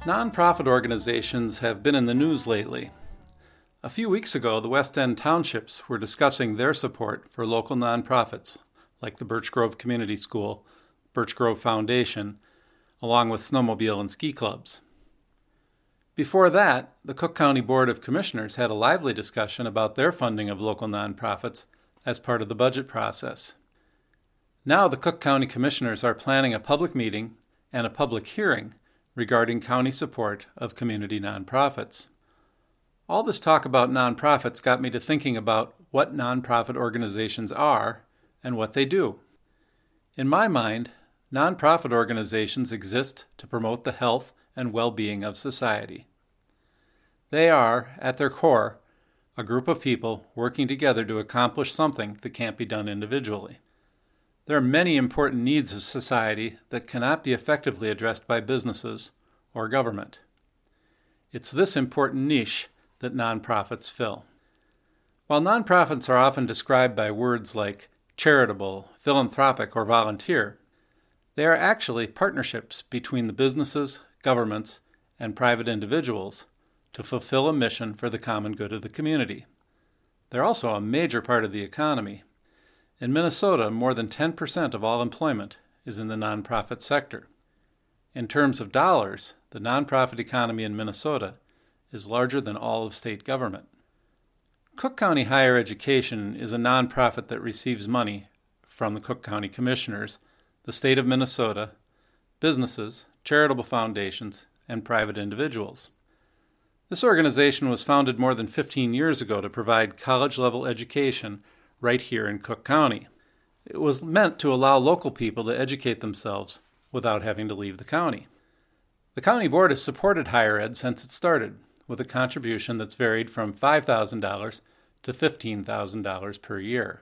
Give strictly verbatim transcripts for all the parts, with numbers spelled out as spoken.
Nonprofit organizations have been in the news lately. A few weeks ago, the West End townships were discussing their support for local nonprofits like the Birch Grove Community School, Birch Grove Foundation, along with snowmobile and ski clubs. Before that, the Cook County Board of Commissioners had a lively discussion about their funding of local nonprofits as part of the budget process. Now the Cook County Commissioners are planning a public meeting and a public hearing regarding county support of community nonprofits. All this talk about nonprofits got me to thinking about what nonprofit organizations are and what they do. In my mind, nonprofit organizations exist to promote the health and well-being of society. They are, at their core, a group of people working together to accomplish something that can't be done individually. There are many important needs of society that cannot be effectively addressed by businesses or government. It's this important niche that nonprofits fill. While nonprofits are often described by words like charitable, philanthropic, or volunteer, they are actually partnerships between the businesses, governments, and private individuals to fulfill a mission for the common good of the community. They're also a major part of the economy. In Minnesota, more than ten percent of all employment is in the nonprofit sector. In terms of dollars, the nonprofit economy in Minnesota is larger than all of state government. Cook County Higher Education is a nonprofit that receives money from the Cook County Commissioners, the state of Minnesota, businesses, charitable foundations, and private individuals. This organization was founded more than fifteen years ago to provide college-level education right here in Cook County. It was meant to allow local people to educate themselves without having to leave the county. The county board has supported higher ed since it started, with a contribution that's varied from five thousand dollars to fifteen thousand dollars per year.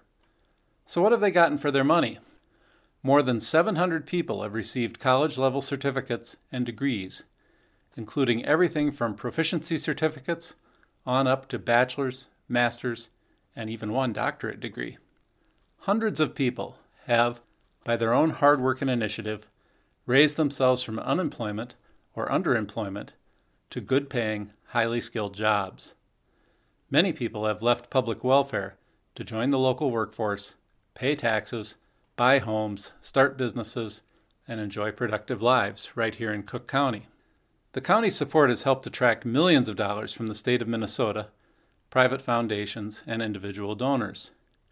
So what have they gotten for their money? More than seven hundred people have received college-level certificates and degrees, including everything from proficiency certificates on up to bachelor's, master's, and even one doctorate degree. Hundreds of people have, by their own hard work and initiative, raised themselves from unemployment or underemployment to good-paying, highly skilled jobs. Many people have left public welfare to join the local workforce, pay taxes, buy homes, start businesses, and enjoy productive lives right here in Cook County. The county's support has helped attract millions of dollars from the state of Minnesota, private foundations, and individual donors.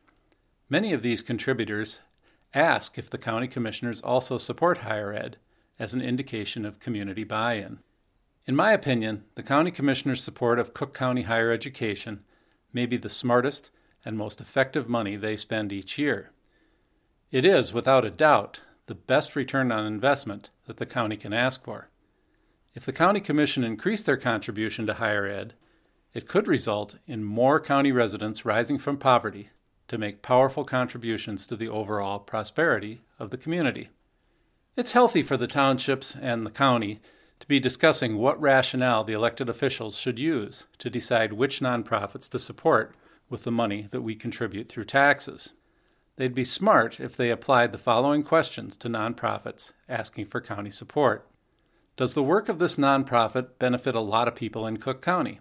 Many of these contributors ask if the county commissioners also support higher ed as an indication of community buy-in. In my opinion, the county commissioners' support of Cook County higher education may be the smartest and most effective money they spend each year. It is, without a doubt, the best return on investment that the county can ask for. If the county commission increased their contribution to higher ed, it could result in more county residents rising from poverty to make powerful contributions to the overall prosperity of the community. It's healthy for the townships and the county to be discussing what rationale the elected officials should use to decide which nonprofits to support with the money that we contribute through taxes. They'd be smart if they applied the following questions to nonprofits asking for county support. Does the work of this nonprofit benefit a lot of people in Cook County?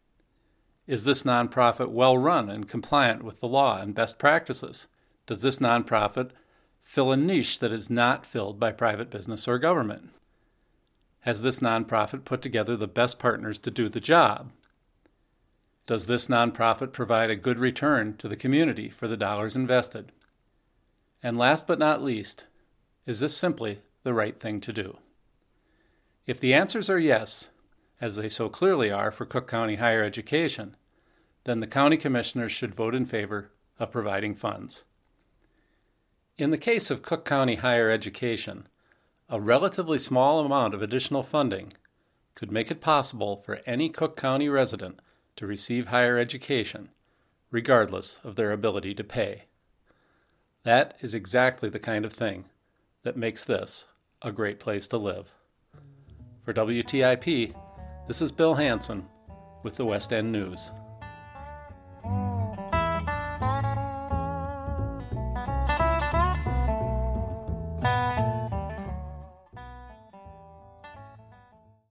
Is this nonprofit well-run and compliant with the law and best practices? Does this nonprofit fill a niche that is not filled by private business or government? Has this nonprofit put together the best partners to do the job? Does this nonprofit provide a good return to the community for the dollars invested? And last but not least, is this simply the right thing to do? If the answers are yes, as they so clearly are for Cook County higher education, then the county commissioners should vote in favor of providing funds. In the case of Cook County higher education, a relatively small amount of additional funding could make it possible for any Cook County resident to receive higher education, regardless of their ability to pay. That is exactly the kind of thing that makes this a great place to live. For W T I P, this is Bill Hanson with the West End News.